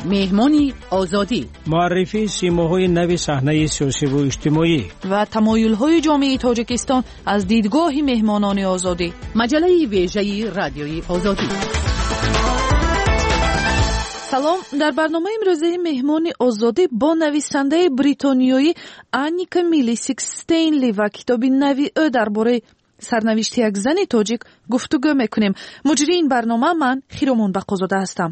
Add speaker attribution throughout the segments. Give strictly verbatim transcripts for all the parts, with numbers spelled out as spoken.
Speaker 1: مهمانی آزادی،
Speaker 2: معرفی سیماهای نو صحنه سیاسی و اجتماعی
Speaker 3: و تمایل‌های جامعه تاجیکستان از دیدگاه مهمانان آزادی.
Speaker 1: مجله ویژه رادیوی آزادی.
Speaker 3: سلام، در برنامه امروزه مهمان آزادی با نویسنده بریتانیایی آنیکا میلیسیک ستینلی و کتاب نوی او درباره سرنوشت یک زن تاجیک گفتگو میکنیم. مجری این برنامه من خیرمون بقازاده هستم.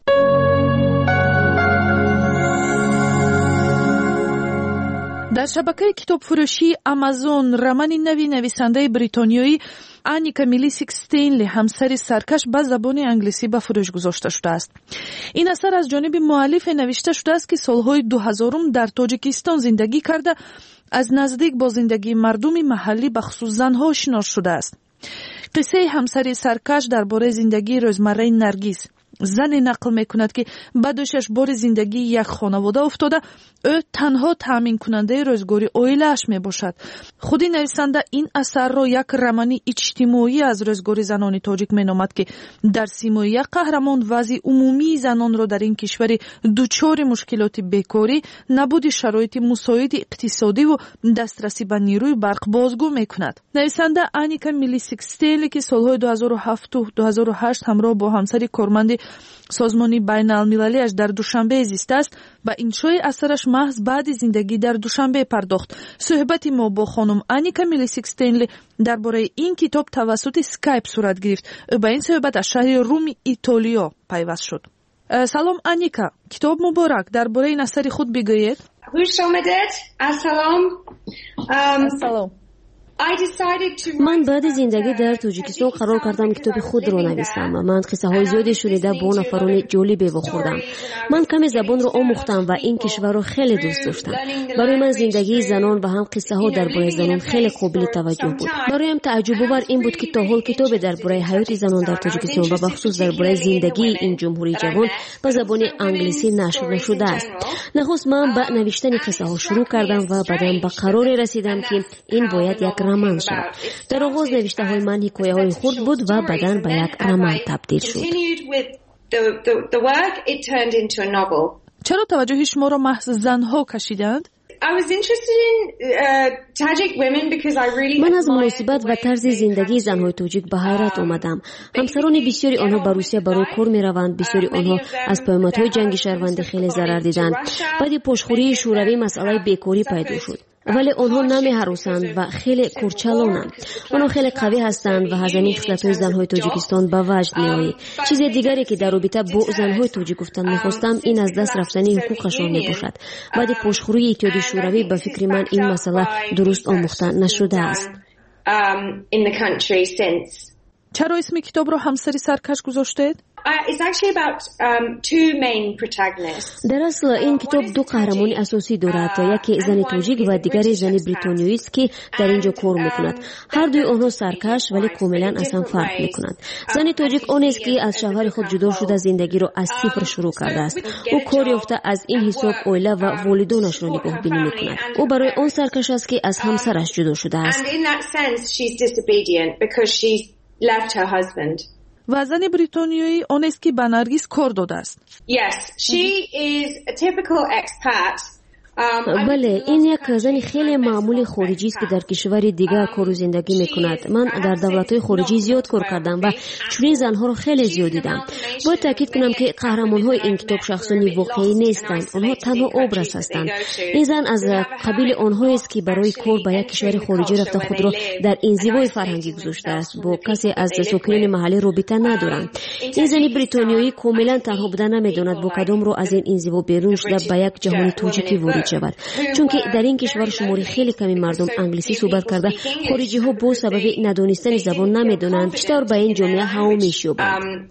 Speaker 3: در شبکه کتاب فروشی آمازون رمان نوی نویسنده بریتانیایی آنیکا میلیسیک ستینلی همسر سرکش به زبان انگلیسی به فروش گذاشته شده است. این اثر از جانب مؤلف نوشته شده است که سالهای دو هزارم در تاجیکستان زندگی کرده، از نزدیک با زندگی مردم محلی به خصوص زنها آشنا شده است. قصه همسر سرکش درباره زندگی روزمره نرگس، زنی نقل میکند که بعدش بار زندگی یک خانواده افتاده، او تنها تامین کننده روزگاری عائله‌اش میباشد. خودی نویسنده این اثر را یک رمان اجتماعی از روزگار زنان تاجیک مینامد که در سیمای یک قهرمان وضع عمومی زنان را در این کشور دچار مشکلات بیکاری، نبود شرایط مساعد اقتصادی و دسترسی به نیروی برق بازگو میکند. نویسنده آنیکا میلیسیک ستینلی که سالهای دو هزار و هفت و دو هزار و هشت همراه با همسر کارمند سازمانی بین المللیش در دوشنبه زیسته است و انشای اثرش محض بعد زندگی در دوشنبه پرداخت. صحبت ما با خانم آنیکا میلیسیک ستینلی درباره این کتاب توسط اسکایپ صورت گرفت. او با این صحبت از شهر روم ایتالیا پیوست شد. سلام آنیکا، کتاب مبارک، درباره این اثر خود بگویید.
Speaker 4: خوش آمدید. سلام.
Speaker 3: سلام.
Speaker 5: من بعد زندگی در تاجیکستان قرار کردم کتاب خود را نویسم. من قصه های زیادی شنیده با نفران جالبی خوردم. من کمی زبان را آموختم و این کشور را خیلی دوست داشتم. برای من زندگی زنان و هم قصه ها درباره زنان خیلی قابل توجه بود. برایم تعجب آور این بود که تا حال کتاب درباره حیات زنان در تاجیکستان و به خصوص درباره زندگی این جمهوری جوان به زبان انگلیسی نشر نشده است. نخست من با نوشتن قصه ها شروع کردم و بعداً به قراری رسیدم که این باید یک رمان شد. در آغاز نوشته های من حکایه های خرد بود و بعداً به یک رمان تبدیل شد.
Speaker 3: چرا توجه شما را محض زنها کشیدند؟
Speaker 5: من از مناسبت و طرز زندگی زنهای تاجیک به حیرت آمدم. همسران بسیاری آنها به روسیه برای کار می روند، بسیاری آنها از پیامدهای جنگ شهروندی خیلی ضرر دیدند. بعد پشتخوری شوروی مسئله بیکاری پیدا شد، ولی آنها نمی هراسند و خیلی کورچالانند. آنها خیلی قوی هستند و از این خصلت‌های زنهای تاجیکستان به وجد می آید. چیز دیگری که در رابطه با زنهای تاجیک گفتن می‌خواستم این از دست رفتن حقوقشان می باشد. بعد پشتخوری اتحادیه شوروی به فکر من این مسئله درست آموخته نشده است.
Speaker 3: چرا اسم کتاب رو همسر سرکش گذاشتید؟
Speaker 5: در اصل این کتاب دو قهرمان اساسی دارد، یکی زن تاجیک و دیگری زن بریتانیایی است که در اینجا کار میکند. هر دوی آنها سرکش ولی کاملا اصلا فرق میکنند. زن تاجیک آن است که از شوهر خود جدا شده زندگی را از صفر شروع کرده است. او کار یافته از این حساب عائله و والدانش را نگهبانی میکند. او برای آن سرکش است که از همسرش جدا شده است.
Speaker 3: و زن بریتانیایی آن است که به نرگس کار داده است.
Speaker 4: Yes, she is a typical expat.
Speaker 5: بله، این یک زن خیلی معمولی خارجی است که در کشور دیگر کار و زندگی میکند. من در دولت‌های خارجی زیاد کار کردم و چنین زنها رو خیلی زیاد دیدم. باید تاکید کنم که قهرمان‌های این کتاب شخصانی واقعی نیستند، آنها تنها ابراز هستند. این زن از قبیل آنهایی است که برای کار به یک کشور خارجی رفته خود را در انزوای فرهنگی گذاشته است، با کسی از ساکنان محلی رابطه ندارند. این زن بریتانیایی کاملا تنها بودن نمیداند با کدام رو از این انزوا بیرون شده به یک جهان تاجیکی وارد شود، چون که در این کشور شماری خیلی کمی مردم انگلیسی صحبت کرده. خارجی ها با سبب ندانستن زبان نمیدونند بیشتر به این جامعه هوا میشوبند.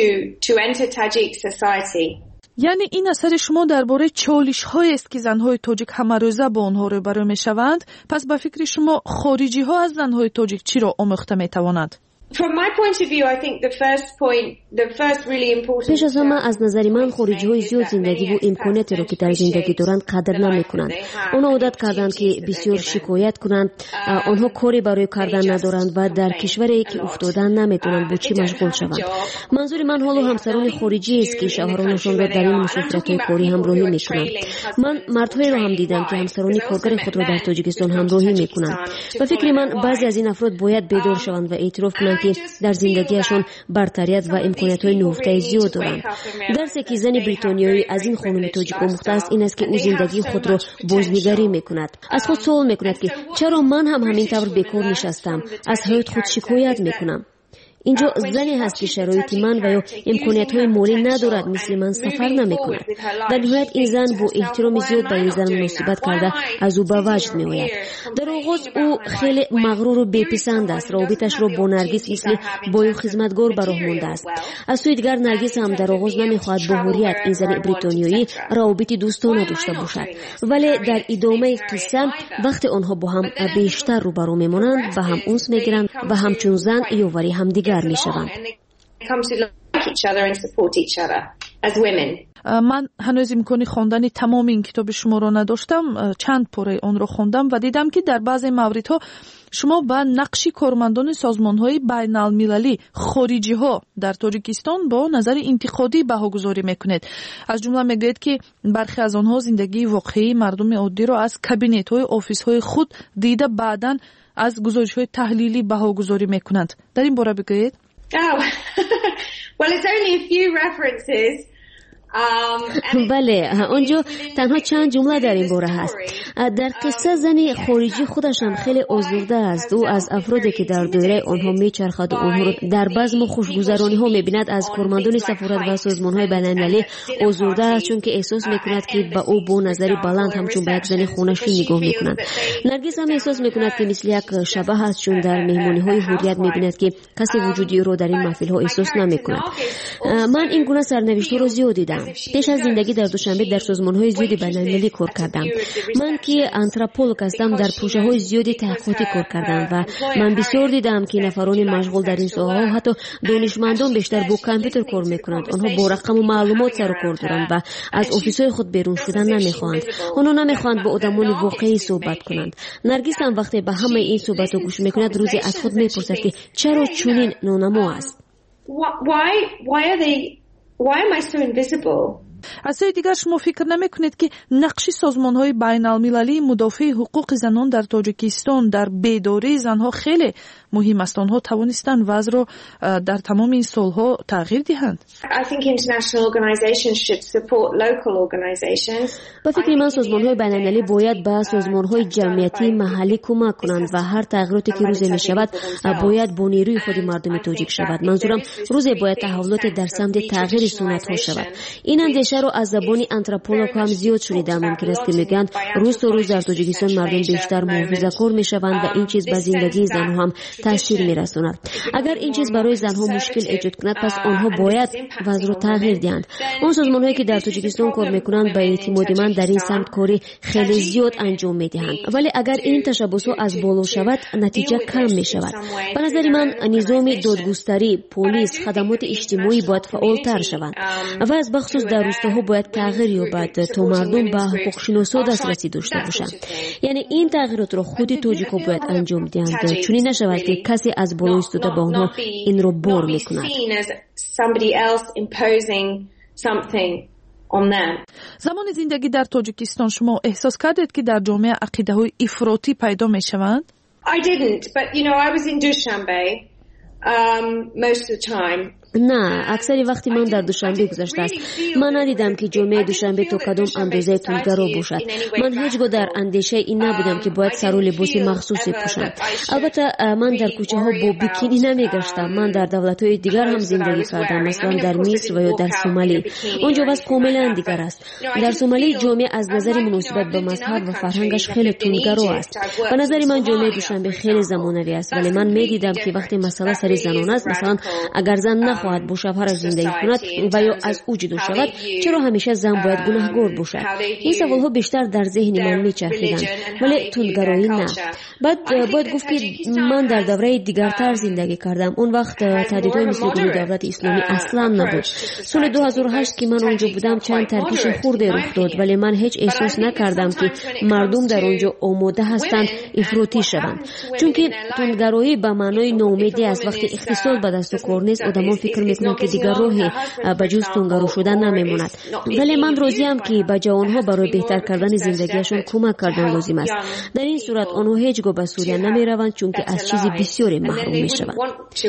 Speaker 3: یعنی این اثر شما درباره چالش های است که زنهای تاجیک همه روزه با آنها روبرو میشوند. پس به فکر شما خارجی ها از زنهای تاجیک چی را آموخته میتوانند؟
Speaker 4: From my point of view, I think the first point, the first really important.
Speaker 5: پیش از همه از نظر من خارجی های زیاد زندگی و امکاناتی رو که در زندگی دارند قدر نمیکنند. آنها عادت کردند که بسیار شکایت کنند. آنها کاری برای کردن ندارند و در کشوری که افتادن نمیتونند با چی مشغول شوند. منظور من حالا همسران خارجی است که شوهرانشان را در این مسافرت‌های کاری همراهی میکنند. من مردهایی را هم دیدم که همسران کارگر خود را در تاجیکستان همراهی میکنند. و فکر من بعضی از این افراد باید بیدار شوند و اعتراف کنند که در زندگیشان برتریت و امکانات‌های نهفته زیاد دارند. درسی که زن بریتانیایی از این خانم تاجیک آموخته است این است که او زندگی خود را بازنگری میکند. از خود سوال میکند که چرا من هم همین طور بیکار نشستم؟ از حیات خود شکایت میکنم. اینجا زنی هست که شرایط من و یا امکانیت‌های مالی ندارد، مثل من سفر نمی‌کند. در نهایت این زن با احترام زیاد به این زن مناسبت کرده از او به وجد می‌آید. در آغاز او خیلی مغرور و بی‌پسند است. رابطش را با نرگس مثل بای و خدمتگار به راه مانده است. از سوی دیگر نرگس هم در آغاز نمی‌خواهد با حریت این زن بریتانیایی رابط دوستانه داشته باشد. ولی در ادامه قصه وقتی آنها با هم بیشتر روبرو می‌مانند و هم انس می‌گیرند و همچون زن یاوری همدیگر میشوند.
Speaker 3: من هنوز امکانی خواندن تمام این کتاب شما را نداشتم. چند پاره آن را خواندم و دیدم که در بعضی موردها شما با نقش کارمندان سازمان‌های بین‌المللی خارجی‌ها در تاجیکستان با نظر انتقادی بهاگذاری می‌کنید. از جمله میگوید که برخی از آنها زندگی واقعی مردم عادی را از کابینت‌های آفیس‌های خود دیده بعداً از گزارش‌های تحلیلی بهاگذاری می‌کنند. در این باره بگویید.
Speaker 4: Oh, well, it's only a few references.
Speaker 5: بله، آنجا تنها چند جمله در این باره هست. در قصه زنی خارجی خودش هم خیلی آزرده است. او از افرادی که در دایره آنها میچرخد و آنها را در بزم و خوشگذرانی ها میبیند از کارمندان سفارت و سازمان‌های بین‌المللی آزرده است، چون که احساس میکند که به او با نظری بلند همچون به یک زن خونشی نگاه میکنند. نرگس هم احساس میکند که مثل یک شبح است، چون در مهمانی‌های حریت میبیند که کسی وجودی را در این محفل‌ها احساس نمیکند. من این گونه سرنوشت‌ها را زیاد دیدم. پیش از زندگی در دوشنبه در سازمان‌های زیادی بین‌المللی کار کردم. من که آنتروپولوژ هستم در پروژه‌های زیادی تحقیقاتی کار کردم و من بسیار دیدم که نفران مشغول در این ساحه حتی دانشمندان بیشتر با کامپیوتر کار می‌کنند. آنها با رقم و معلومات سر و کار دارند و از آفیس‌های خود بیرون شدن نمی‌خواهند. آنها نمی‌خواهند با آدمان واقعی صحبت کنند. نرگس هم وقتی به همه این صحبت‌ها گوش می‌کند روزی از خود می‌پرسد که چرا چنین نانما است.
Speaker 4: Why why are they Why am I so invisible?
Speaker 3: از سوی دیگر شما فکر نمی کنید که نقش سازمان‌های بین‌المللی مدافع حقوق زنان در تاجیکستان در بیداری زنها خیلی مهم است؟ آنها توانستند وضع را در تمام این سالها تغییر دهند.
Speaker 4: I think international organizations should support local organizations.
Speaker 5: با فکر من سازمان‌های بین‌المللی باید به سازمان‌های جمعیتی محلی کمک کنند و هر تغییراتی که روزی می‌شود باید با نیروی خود مردم تاجیک شود. منظورم روزی باید تحولات در سمت تغییر سنت‌ها شود. این اندیشه رو از زبان آنتروپولوژ هم زیاد شنیدم. ممکن است که میگن روز تا روز در تاجیکستان مردم بیشتر محافظه‌کار میشوند و این چیز به زندگی زنها هم تاثیر میرساند. اگر این چیز برای زنها مشکل ایجاد کند پس آنها باید وضع را تغییر دهند. اون سازمان‌هایی که در تاجیکستان کار میکنند به اعتماد من در این سمت کاری خیلی زیاد انجام میدهند. ولی اگر این تشبسات از بالا شود نتیجه کم میشود. به نظر من نظام دادگستری، پلیس، خدمات اجتماعی باید فعالتر شوند و از بخصوص در روستاها باید تغییر یابد تا مردم به حقوق شناسا دسترسی داشته باشند. یعنی این تغییرات را خود تاجیک‌ها باید انجام دهند، چون نشود که کسی از بالا ایستاده به آنها این را بار میکند.
Speaker 3: زمان زندگی در تاجیکستان شما احساس کردید که در جامعه عقیده‌های افراطی پیدا میشوند؟
Speaker 4: I didn't, but you know I was in Dushanbe um most of the time.
Speaker 5: نه، اکثری وقتی من در دوشنبه گذشته است. من ندیدم که جامعه دوشنبه تا کدام اندازه تندگرا باشد. من هیچگاه در اندیشه این نبودم که باید سر و لباس مخصوصی پوشم. البته من در کوچه ها با بیکینی نمیگشتم. من در دولت‌های دیگر هم زندگی کردم، مثلا در مصر و یا در سومالی. اونجا وضع کاملا دیگر است. در سومالی جامعه از نظر مناسبت به مذهب و فرهنگش خیلی تندگرا است. به نظر من جامعه دوشنبه خیلی زمانوی است، ولی من میدیدم که وقتی مسئله سر زنان است، مثلا اگر زن نخواهد بخواهد با شوهرش زندگی کند و یا از او جدا شود، چرا همیشه زن باید گناهکار باشد؟ این سوالها بیشتر در ذهن من میچرخیدند، ولی تندگرایی نه. بعد باید گفت که من در دوره دیگرتر زندگی کردم. اون وقت تهدیدهای مثل گروه دولت اسلامی اصلا نبود. سال دو هزار و هشت که من اونجا بودم چند ترکیش خورده رخ داد، ولی من هیچ احساس نکردم که مردم در اونجا آماده هستند افراطی شوند، چون که تندگرایی به معنای ناامیدی است. وقتی اقتصاد به دست و کار نیست، آدمان فکر میکنند که دیگر راهی به جز تندگرا شدن نمیماند. ولی من راضیم که به جوانها برای بهتر کردن زندگیشون کمک کردن لازم است. در این صورت آنها هیچگاه به سوریه نمیروند، چون که از چیزی بسیاری محروم میشوند.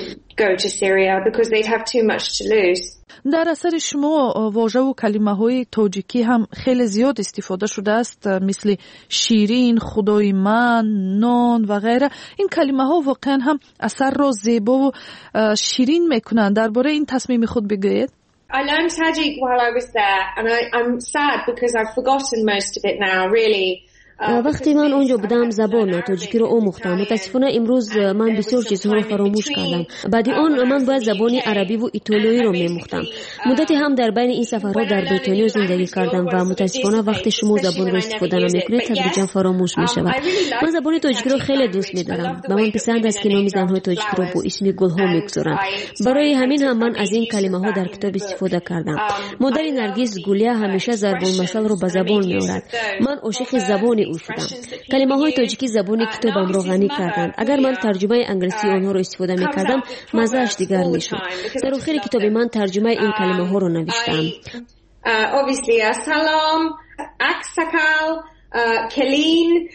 Speaker 3: در اثر شما واژه و کلمه های تاجیکی هم خیلی زیاد استفاده شده است، مثل شیرین، خدای من، نان و غیره. این کلمه ها واقعا هم اثر را زیبا و شیرین میکنند. درباره این تصمیم خود بگویید.
Speaker 4: I learned Tajik while I was there, and I, I'm sad because I've forgotten most of it now, really.
Speaker 5: وقتی من اونجا بودم زبان تاجیکی رو آموختم. متاسفانه امروز من بسیار چیزها رو فراموش کردم. بعد آن من باید زبان عربی و ایتالیایی رو می‌آموختم. مدتی هم در بین این سفرها در بریتانیا زندگی کردم و متاسفانه وقتی شما زبان رو استفاده نمی‌کنید تدریجاً فراموش می‌شود. من زبان تاجیکی رو خیلی دوست می‌دارم و من پسند است که نام زن‌های تاجیکی رو با اسم گل‌ها می‌گذارند. برای همین هم من از این کلمه‌ها در کتاب استفاده کردم. مادر نرگس گولیا همیشه ضرب المثل رو به زبان می‌آورد. من عاشق زبان او شدم. کلمه های تاجیکی زبان کتابم رو غنی کردند. اگر من ترجمه انگلیسی آنها رو استفاده می کردم مزه‌اش دیگر می شد. در آخر کتاب من ترجمه این کلمه ها رو نوشتم.
Speaker 4: Obviously salam, aksakal, kelin,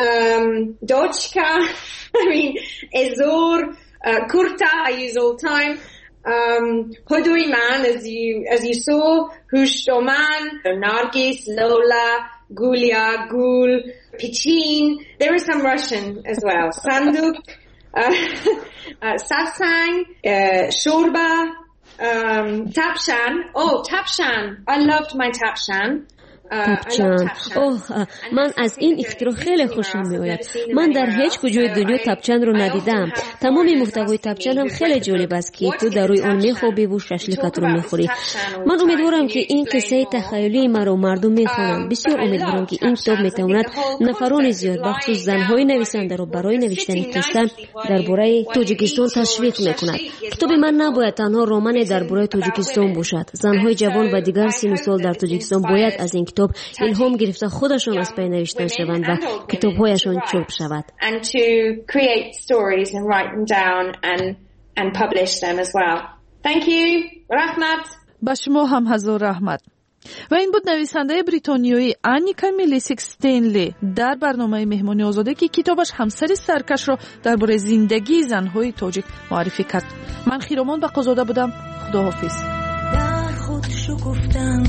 Speaker 4: dochka, I mean ezor, kurta I use all the time. Um, Hodoy man, as you as you saw, Hushtoman, Nargis, Lola, Gulia, Gul, Pichin. There is some Russian as well. Sanduk, uh, uh, Safsang, uh, Shorba, um, Tapshan. Oh, Tapshan. I loved my Tapshan.
Speaker 5: تپچان. اوه من از این اختراع خیلی خوشم میآید. من در هیچ کجای دنیا تپچان رو ندیدم. تمام محتوای تپچان هم خیلی جالب است که تو در روی آن میخوابی و ششلیکت رو میخوری. من امیدوارم که این قصه تخیلی مرا مردم میخوانند. بسیار امیدوارم که این کتاب میتواند نفران زیاد بخصوص زنهای نویسنده رو برای نوشتن قصه درباره تاجیکستان تشویق میکند. کتاب من نباید تنها رمان درباره تاجیکستان باشد. زنهای جوان و دیگر سن و سال در تاجیکستان باید از این کتاب الهام گرفته خودشان از پی نوشتن شوند و کتاب‌هایشان چاپ شود.
Speaker 4: And to create stories and write them down and and publish them as well. Thank you. رحمت.
Speaker 3: با شما هم هزار رحمت. و این بود نویسنده بریتانیایی آنیکا میلیسیک استینلی در برنامه مهمانی آزاده که کتابش همسر سرکش را درباره زندگی زن‌های تاجیک معرفی کرد. من خیرامان بقازاده بودم. خداحافظ.
Speaker 6: در خود شکفتم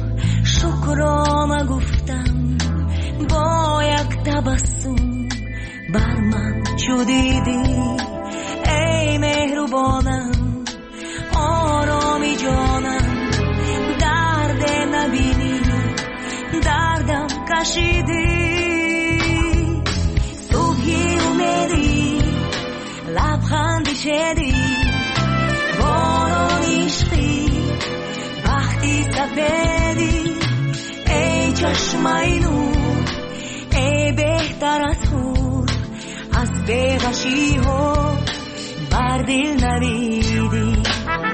Speaker 6: شکرانه گفتم با یک تبسم بر من چو دیدی ای مهربانم آرامی جانم درد نبینی دردم کشیدی صبحی اومدی لبخندی شدی باران عشقی وقتی سفیدی ای چشمای نور ای بهتر از خود از بیغشی ها بر دل نویدی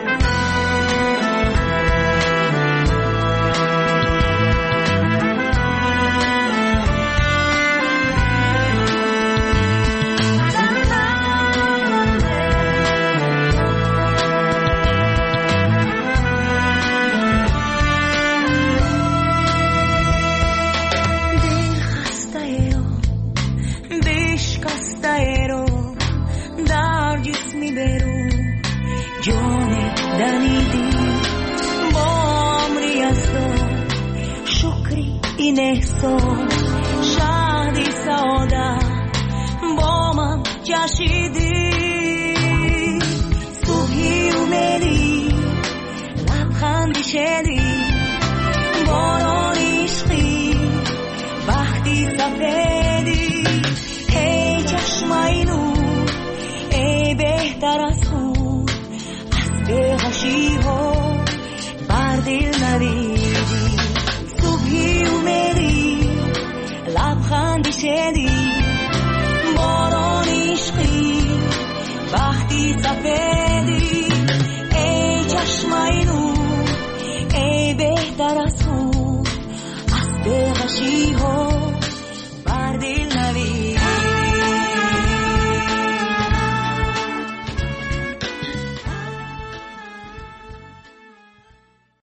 Speaker 6: این احساس شادی سعادت با من جشیدی صبحی اومدی لبخندی شدی